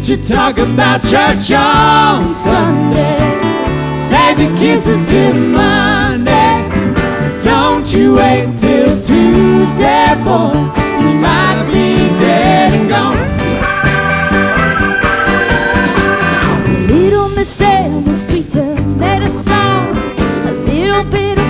Preacher talk about church on Sunday. Save your kisses till Monday. Don't you wait till Tuesday, boy.